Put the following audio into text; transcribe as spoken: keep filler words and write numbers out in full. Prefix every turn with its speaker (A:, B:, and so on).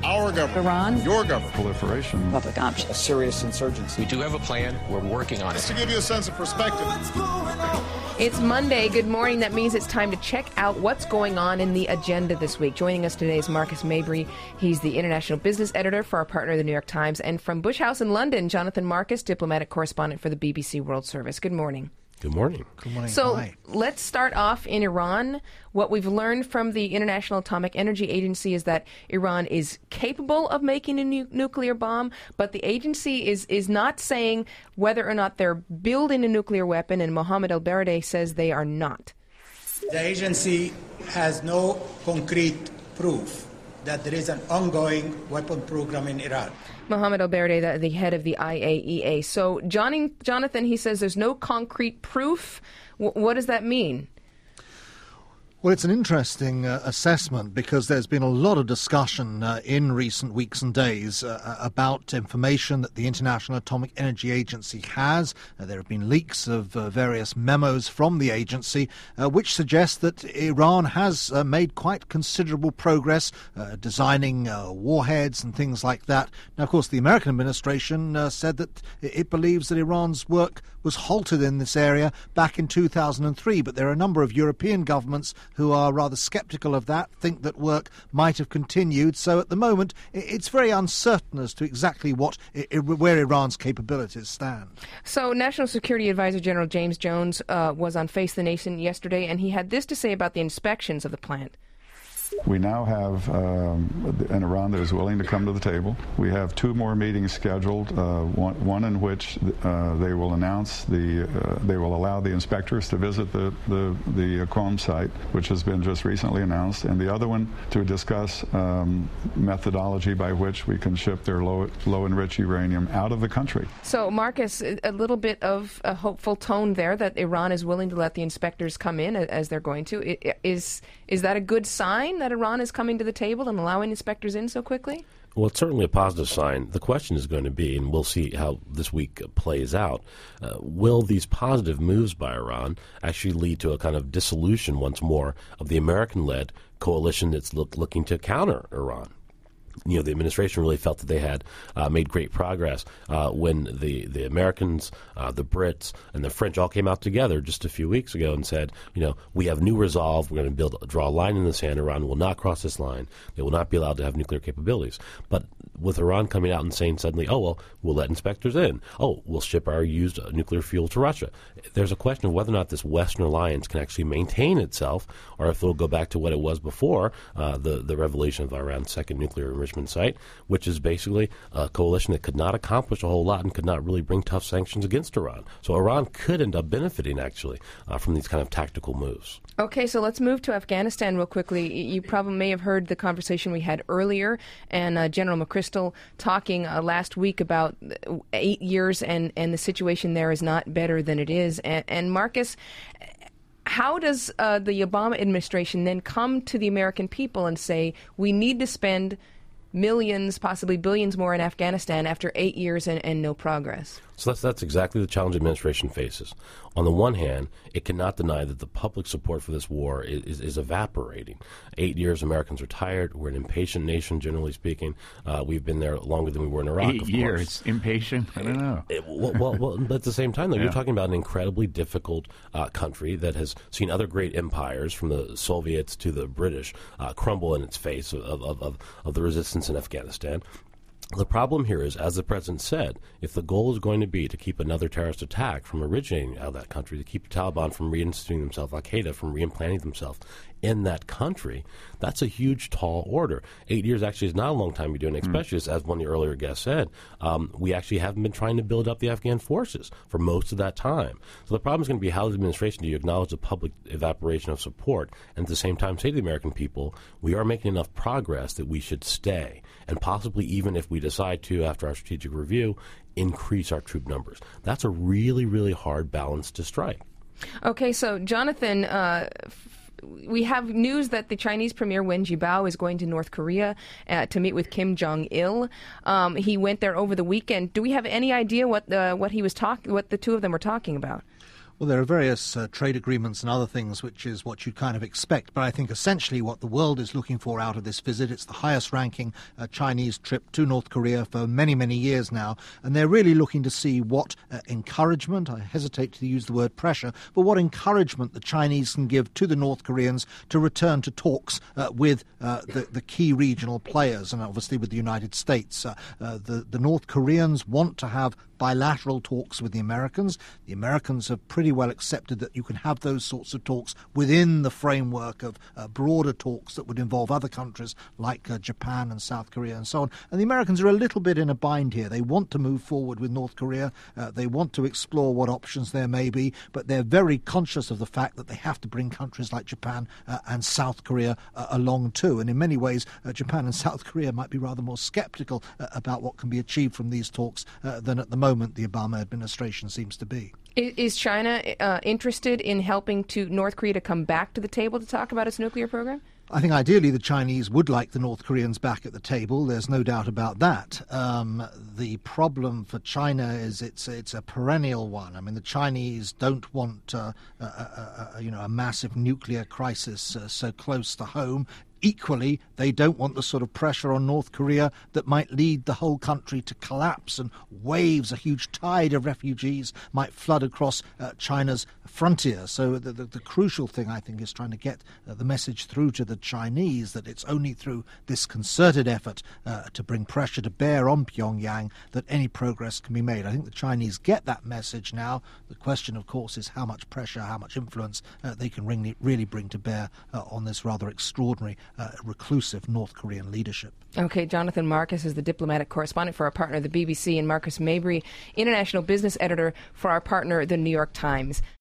A: Our government.
B: Iran.
A: Your government.
C: Proliferation.
B: Public option.
D: A serious insurgency.
E: We do have a plan. We're working on it.
A: Just to give you a sense of perspective.
F: It's Monday. Good morning. That means it's time to check out what's going on in the agenda this week. Joining us today is Marcus Mabry. He's the international business editor for our partner, the New York Times. And from Bush House in London, Jonathan Marcus, diplomatic correspondent for the B B C World Service. Good morning.
G: Good morning.
C: Good morning.
F: So
C: Hi.
F: let's start off in Iran. What we've learned from the International Atomic Energy Agency is that Iran is capable of making a nu- nuclear bomb, but the agency is, is not saying whether or not they're building a nuclear weapon, and Mohammed El-Baradei says they are not.
H: The agency has no concrete proof that there is an ongoing weapon program in Iran.
F: Mohammed El-Baradei, the, the head of the I A E A. So, Johnny, Jonathan, he says there's no concrete proof. W- what does that mean?
C: Well, it's an interesting uh, assessment because there's been a lot of discussion uh, in recent weeks and days uh, about information that the International Atomic Energy Agency has. Uh, there have been leaks of uh, various memos from the agency uh, which suggest that Iran has uh, made quite considerable progress uh, designing uh, warheads and things like that. Now, of course, the American administration uh, said that it believes that Iran's work was halted in this area back in two thousand three, but there are a number of European governments who are rather sceptical of that, think that work might have continued. So at the moment, it's very uncertain as to exactly what where Iran's capabilities stand.
F: So National Security Advisor General James Jones uh, was on Face the Nation yesterday, and he had this to say about the inspections of the plant.
I: We now have um, an Iran that is willing to come to the table. We have two more meetings scheduled, uh, one, one in which uh, they will announce the, uh, they will allow the inspectors to visit the, the, the Qom site, which has been just recently announced, and the other one to discuss um, methodology by which we can ship their low, low enriched uranium out of the country.
F: So, Marcus, a little bit of a hopeful tone there that Iran is willing to let the inspectors come in as they're going to. Is, is that a good sign that Iran is coming to the table and allowing inspectors in so quickly?
G: Well, it's certainly a positive sign. The question is going to be, and we'll see how this week plays out, uh, will these positive moves by Iran actually lead to a kind of dissolution once more of the American-led coalition that's look, looking to counter Iran? You know, the administration really felt that they had uh, made great progress uh, when the, the Americans, uh, the Brits, and the French all came out together just a few weeks ago and said, you know, we have new resolve. We're going to build, draw a line in the sand. Iran will not cross this line. They will not be allowed to have nuclear capabilities. But with Iran coming out and saying suddenly, oh, well, we'll let inspectors in. Oh, we'll ship our used uh, nuclear fuel to Russia. There's a question of whether or not this Western alliance can actually maintain itself, or if it'll go back to what it was before uh, the, the revelation of Iran's second nuclear enrichment site, which is basically a coalition that could not accomplish a whole lot and could not really bring tough sanctions against Iran. So Iran could end up benefiting, actually, uh, from these kind of tactical moves. Okay, so let's move to Afghanistan real quickly. You probably may have heard the conversation we had earlier, and uh, General McChrystal talking uh, last week about eight years, and, and the situation there is not better than it is. And, and Marcus, how does uh, the Obama administration then come to the American people and say, we need to spend millions, possibly billions more in Afghanistan after eight years and, and no progress? So that's, that's exactly the challenge the administration faces. On the one hand, it cannot deny that the public support for this war is, is, is evaporating. Eight years, Americans are tired. We're an impatient nation, generally speaking. Uh, we've been there longer than we were in Iraq,
J: Eight
G: of
J: years,
G: course.
J: impatient? I don't know.
G: It, well, well, well, but at the same time, though,
J: Yeah.
G: you're talking about an incredibly difficult uh, country that has seen other great empires, from the Soviets to the British, uh, crumble in its face of, of, of, of the resistance in Afghanistan. The problem here is, as the president said, if the goal is going to be to keep another terrorist attack from originating out of that country, to keep the Taliban from reinstituting themselves, Al-Qaeda from reimplanting themselves in that country, that's a huge, tall order. Eight years actually is not a long time to be doing, especially, mm. as one of the earlier guests said, um, we actually haven't been trying to build up the Afghan forces for most of that time. So the problem is going to be, how the administration, do you acknowledge the public evaporation of support, and at the same time say to the American people, we are making enough progress that we should stay, and possibly even if we decide to, after our strategic review, increase our troop numbers. That's a really, really hard balance to strike. Okay, so Jonathan, uh, we have news that the Chinese Premier Wen Jiabao is going to North Korea uh, to meet with Kim Jong-il. Um, he went there over the weekend. Do we have any idea what uh, what he was talking, what the two of them were talking about?
C: Well, there are various uh, trade agreements and other things, which is what you kind of expect. But I think essentially what the world is looking for out of this visit, it's the highest ranking uh, Chinese trip to North Korea for many, many years now. And they're really looking to see what uh, encouragement, I hesitate to use the word pressure, but what encouragement the Chinese can give to the North Koreans to return to talks uh, with uh, the, the key regional players, and obviously with the United States. Uh, uh, the, the North Koreans want to have bilateral talks with the Americans. The Americans have pretty well accepted that you can have those sorts of talks within the framework of uh, broader talks that would involve other countries like uh, Japan and South Korea and so on. And the Americans are a little bit in a bind here. They want to move forward with North Korea. Uh, they want to explore what options there may be, but they're very conscious of the fact that they have to bring countries like Japan uh, and South Korea uh, along too. And in many ways, uh, Japan and South Korea might be rather more skeptical uh, about what can be achieved from these talks uh, than at the moment the Obama administration seems to be.
F: Is China uh, interested in helping to North Korea to come back to the table to talk about its nuclear program?
C: I think ideally the Chinese would like the North Koreans back at the table. There's no doubt about that. Um, the problem for China is it's it's a perennial one. I mean, the Chinese don't want uh, a, a, a, you know a massive nuclear crisis uh, so close to home. Equally, they don't want the sort of pressure on North Korea that might lead the whole country to collapse, and waves, a huge tide of refugees might flood across uh, China's frontier. So the, the, the crucial thing, I think, is trying to get uh, the message through to the Chinese that it's only through this concerted effort uh, to bring pressure to bear on Pyongyang that any progress can be made. I think the Chinese get that message now. The question, of course, is how much pressure, how much influence uh, they can ring, really bring to bear uh, on this rather extraordinary Uh, reclusive North Korean leadership.
F: Okay, Jonathan Marcus is the diplomatic correspondent for our partner, the B B C, and Marcus Mabry, international business editor for our partner, the New York Times.